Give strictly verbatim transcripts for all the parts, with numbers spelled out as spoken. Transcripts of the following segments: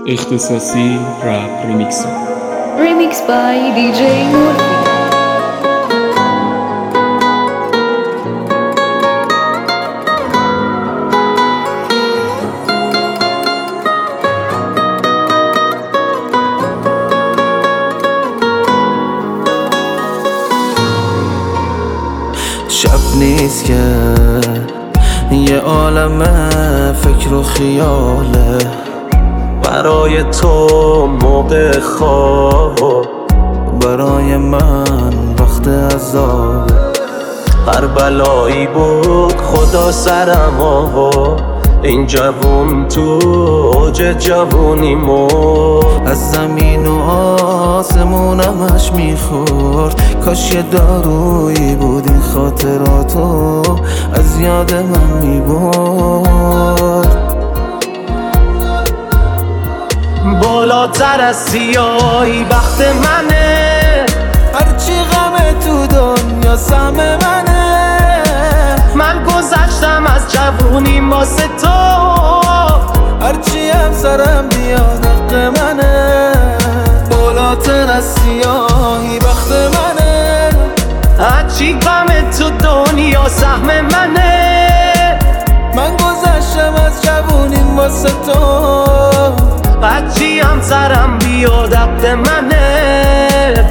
اختصاصی رپ ریمیکس Remix by دی جی Morphy. شب نیست که یه عالم فکر و خیاله برای تو موقع خواب، برای من وقت عذاب. هر بلایی بود خدا سرم آورد، این جوون تو اوج جوونی مرد. از زمین و آسمونمش میخورد، کاش یه دارویی بود این خاطراتو از یاد من میبرد. بالاتر از سیاهی بخت منه، هرچی غم تو دنیا سهم منه. من گذشتم از جوونی واسه تو، هرچی هم سرم بیاد حق منه. بالاتر از سیاهی بخت منه، هرچی غم تو دنیا سهم منه. من گذشتم از جوونی واسه تو، هرچی هم سرم بیاد حق منه.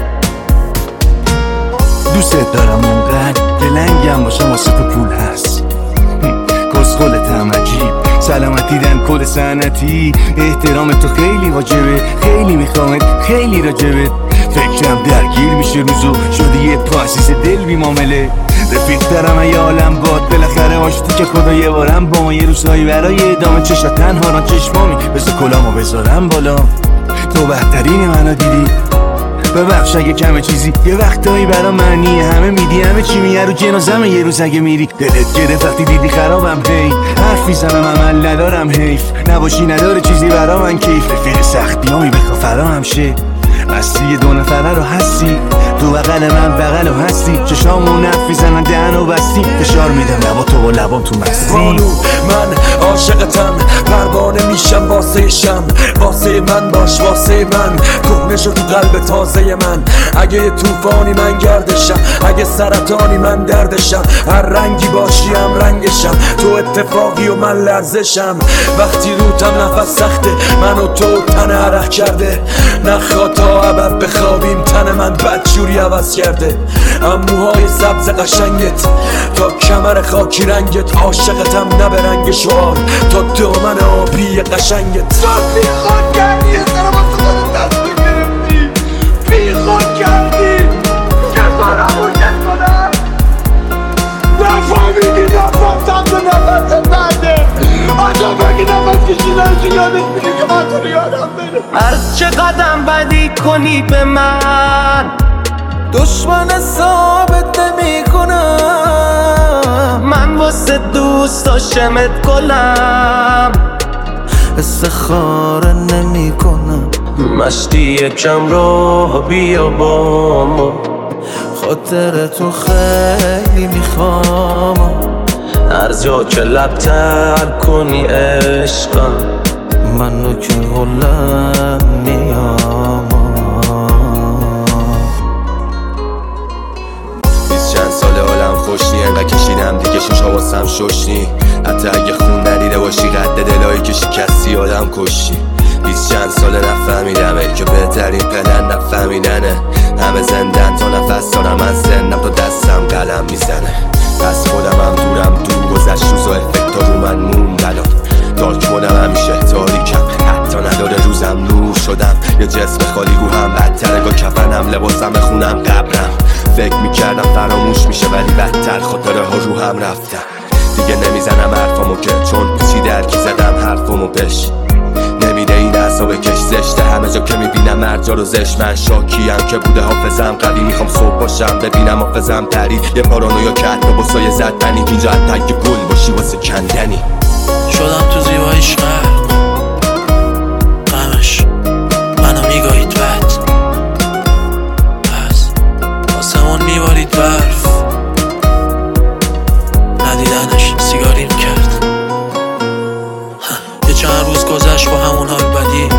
دوست دارم اونقدر دلنگم باشم واسه تو پول هست. کسخلتم عجیب سلامتی دن کل سنتی. احترام تو خیلی واجبه، خیلی میخوامت، خیلی راجبت. فکرم درگیر میشه روزو، شده یه پاسیس دل بی معامله. رفیق دارم ای عالم باد، بالاخره آشتی که خدا یه بارم با ما. یه روزهایی برای ادامه چشا تنها ران چشمامی، بذار کلامو بذارم بالا. تو بهترین منو دیدی، ببخش اگه کمه چیزی. یه وقتایی برا معنی همه میدی، همه چی میه رو جنازمه. یه روز اگه میری دلت گرفت وقتی دیدی خرابم. هی حرفی زنم عمل ندارم، حیف نباشی نداره چیزی برا من کیف. رفیق سختیامی بخوا فرا همشه، اصلی دو نفره رو هستی. تو بغل من بغل و هستی، چشامون نفی زنن دهن و بستی. فشار میدم لبا تو و لبام تو مستی. بانو من عاشقتم، پروانه میشم واسه شم. واسه من باش واسه من، کهنه شد تو قلب تازه من. اگه یه توفانی من گردشم، اگه سرطانی من دردشم. هر رنگی باشی هم رنگشم، تو اتفاقی و من لرزشم. وقتی روتم نفس سخته، من و تو تن عرق کرده. نخواد تا ابد بخوابیم، تن من بدجوری عوض کرده. اموهای سبز قشنگت تا کمر خاکی رنگت. عاشقتم نه به رنگ شعار، تا دامن آبی قشنگت. تو بی خود کردی، یه سر واسه خودت دست بگرفتی. بی خود کردی که سارم رو کت کنم. نفهمیدی نفهم سمت نفس بعده. آجا بگی نفس کشیدنشو یادت میگه که من تو رو یادم بره. هر چه قدم بدی کنی به من، دشمن ثابت نمی کنم. من واسه دوست داشتمت گلم، استخاره نمی کنم. مشتی یکم رو بیا با ما، خاطر تو خیلی میخوام. هر جا که لب تر کنی عشقم، منو که غلم میام. بیست چند ساله حالم خوشنی، انقدر کشیدم دیگه شش حواسم ششنی. حتی اگه خون ندیده باشی قد دلایی که شکستی آدم کشی. بیست چند ساله نفهمیدم ای که بهترین پلن نفهمیدنه. همه زندن تا نفس دارم، من زندم تا دستم قلم میزنه. پس خودمم دورم دور، گذشت روزا افکتا رو من مون نداد. دارک مودم همیشه تاریکم، حتی نداره روزم نور شدم. یه جسم خالی روحم بدتر، انگار کفنم لباسم خونم قبرم. فکر میکردم فراموش میشه ولی بدتر خاطره ها روحم رفتم. دیگه نمیزنم حرفامو که چون پیچی درکی زدم حرفامو بش. نمیده این اعصاب کش زشته، همه جا که میبینم مرجا رو زشت. من شاکیم که بوده حافظم قوی، میخوام صبح باشم ببینم حافظم پرید. یه پارانویا که حتی با سایه زد پنی، اینجا حتی اگه گل باشی واسه کندنی. شدم تو زیباییش غرق، غمش منو میگاهید بد. پس آسمون میبارید برف، ندیدنش سیگاریم کرد. یه چند روز گذشت با همون حال بدی،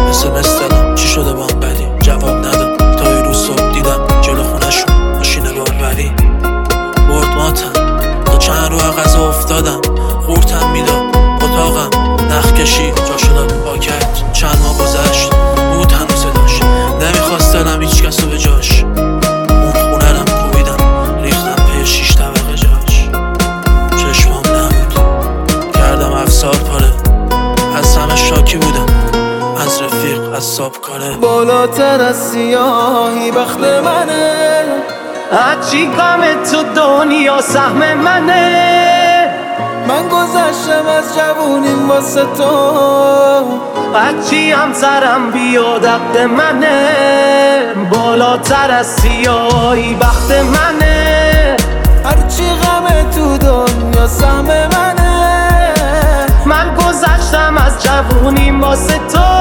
حساب کنه. بالاتر از سیاهی بخت منه، هرچی غم تو دنیا سهم منه. من گذشتم از جوونیم واسه تو، هرچی هم سرم بیاد عقد منه. بالاتر از سیاهی بخت منه، هرچی غم تو دنیا سهم منه. من گذشتم از جوونیم واسه تو،